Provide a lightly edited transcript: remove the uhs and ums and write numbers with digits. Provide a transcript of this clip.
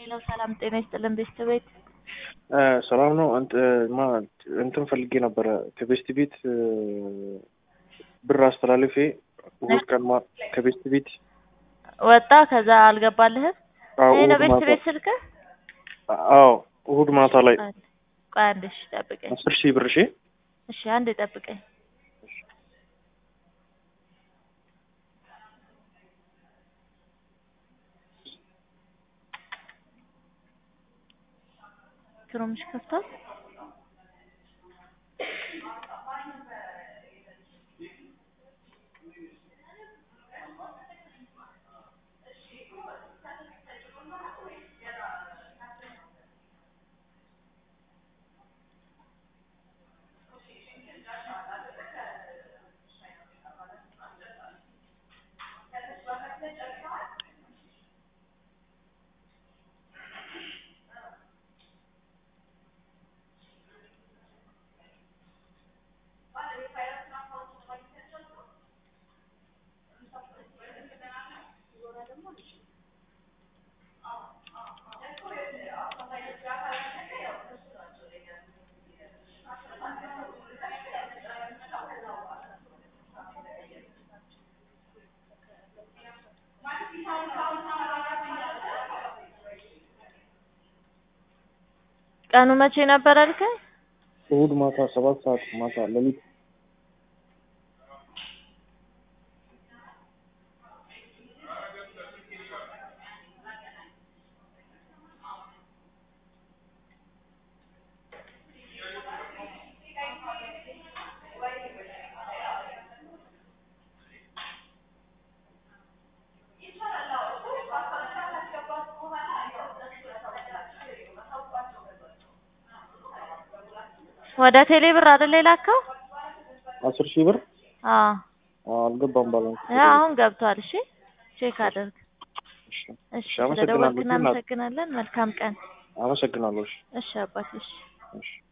ሌላው ሰላም ጤና ይስጥልን ቤት ሰላም ነው። እንትን ፈልጌ ነበረ ከቤስት ቤት ብር አስተላልፌ እሑድ ቀን ከቤስት ቤት ወጣ ከዛ አልገባልህም? ይሄ ነው ቤት ስልክ? አዎ እሑድ ማታ ላይ ቆይ አንዴ እሺ ጠብቀኝ። 10,000 ብር እሺ አንዴ ጠብቀኝ። ክሮምሽ ከፍቷል? ቀኑ መቼ ነበር አልከኝ? እሑድ ማታ 7 ሰዓት ማታ ለሊት ወደ ቴሌ ብር አይደል የላከው? 10,000 ብር አልገባም ባላንስ። አሁን ገብቷል። እሺ ቼክ አድርግ። እሺ ስለደወልክ እናመሰግናለን። መልካም ቀን። አመሰግናለሁ። እሺ አባቴ እሺ።